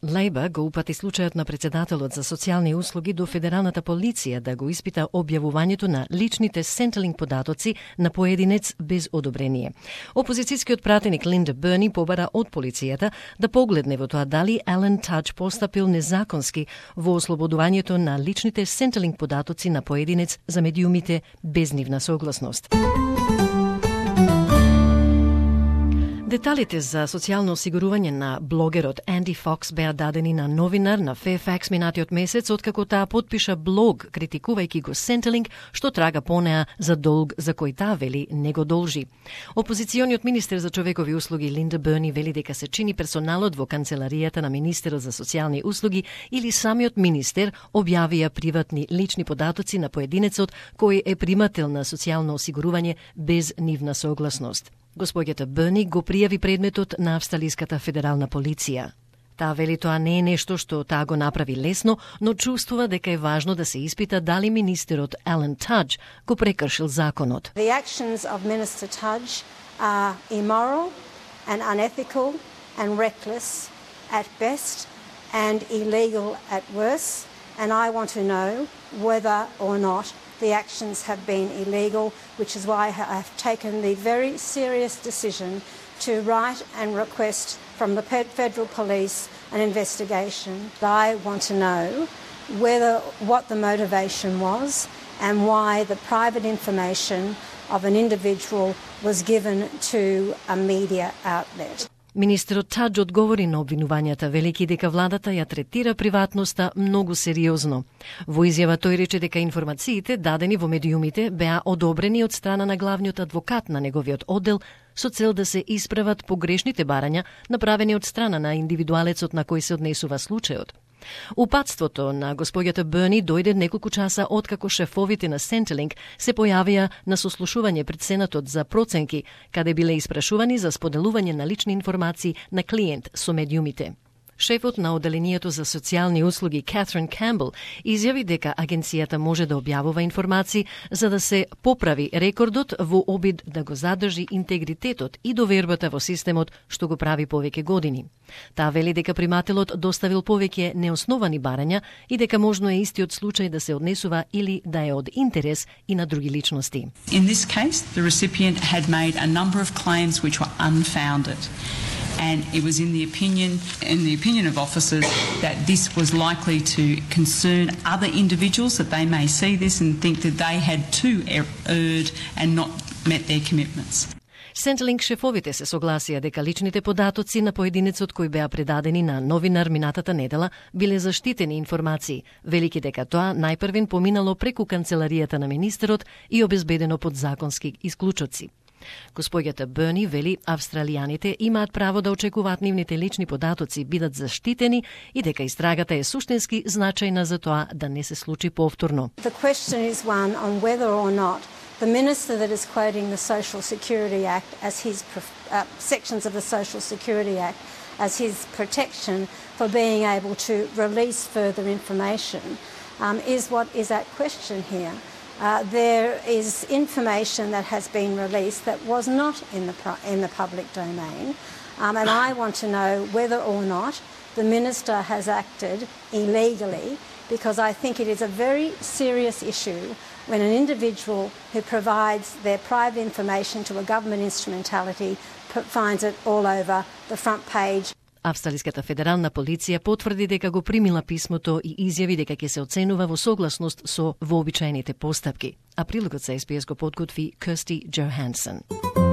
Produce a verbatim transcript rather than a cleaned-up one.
Лейбър го упати случајот на председателот за социјални услуги до федералната полиција да го испита објавувањето на личните Centrelink податоци на поединец без одобрение. Опозицијскиот пратеник Линда Берни побара од полицијата да погледне во тоа дали Ален Тадж постапил незаконски во ослободувањето на личните Centrelink податоци на поединец за медиумите без нивна согласност. Деталите за социјално осигурување на блогерот Анди Фокс беа дадени на новинар на Fairfax минатиот месец, откако таа потпиша блог критикувајќи го Centrelink, што трага по неа за долг за кој таа вели не го должи. Опозициониот министер за човекови услуги Линда Берни вели дека се чини персоналот во канцеларијата на министерот за социјални услуги или самиот министер објавија приватни лични податоци на поединецот кој е примател на социјално осигурување без нивна согласност. Господјата Берни го пријави предметот на австралиската федерална полиција. Таа вели тоа не е нешто што таа го направи лесно, но чувствува дека е важно да се испита дали министерот Ален Тадж го прекршил законот. The actions of Minister Tudge are immoral and unethical and reckless at best and illegal at worst, and I want to know whether or not the actions have been illegal, which is why I have taken the very serious decision to write and request from the Federal Police an investigation. I want to know whether what the motivation was and why the private information of an individual was given to a media outlet. Министерот Тадж одговори на обвинувањата, велики дека владата ја третира приватноста многу сериозно. Во изјава тој рече дека информациите дадени во медиумите беа одобрени од страна на главниот адвокат на неговиот оддел со цел да се исправат погрешните барања направени од страна на индивидуалецот на кој се однесува случајот. Упатството на господјата Берни дојде неколку часа откако шефовите на Centrelink се појавија на сослушување пред Сенатот за проценки, каде биле испрашувани за споделување на лични информации на клиент со медиумите. Шефот на Оделението за социјални услуги Катрин Камбел изјави дека агенцијата може да објавува информации за да се поправи рекордот во обид да го задржи интегритетот и довербата во системот што го прави повеќе години. Таа вели дека примателот доставил повеќе неосновани барања и дека можно е истиот случај да се однесува или да е од интерес и на други личности. In this case, the recipient had made a number of claims which were unfounded. And it was in the opinion in the opinion of officers that this was likely to concern other individuals, that they may see this and think that they had too erred and not met their commitments. Centrelink шефовите се согласија дека личните податоци на поединецот кои беа предадени на новинар минатата недела биле заштитени информации, велики дека тоа најпрвен поминало преку канцеларијата на министерот и обезбедено под законски исклучоци. Господјата Берни вели австралијаните имаат право да очекуваат нивните лични податоци бидат заштитени и дека истрагата е суштински значајна за тоа да не се случи повторно. The question is one on whether or not the minister that is quoting the Social Security Act as his uh, sections of the Social Security Act as his protection for being able to release further information um, is what is at question here. Uh, there is information that has been released that was not in the in the public domain, um, and I want to know whether or not the minister has acted illegally, because I think it is a very serious issue when an individual who provides their private information to a government instrumentality finds it all over the front page. Австралиската федерална полиција потврди дека го примила писмото и изјави дека ќе се оценува во согласност со вообичаените постапки. А прилогот за Ес Би Ес го подготви Кирсти Джохансен.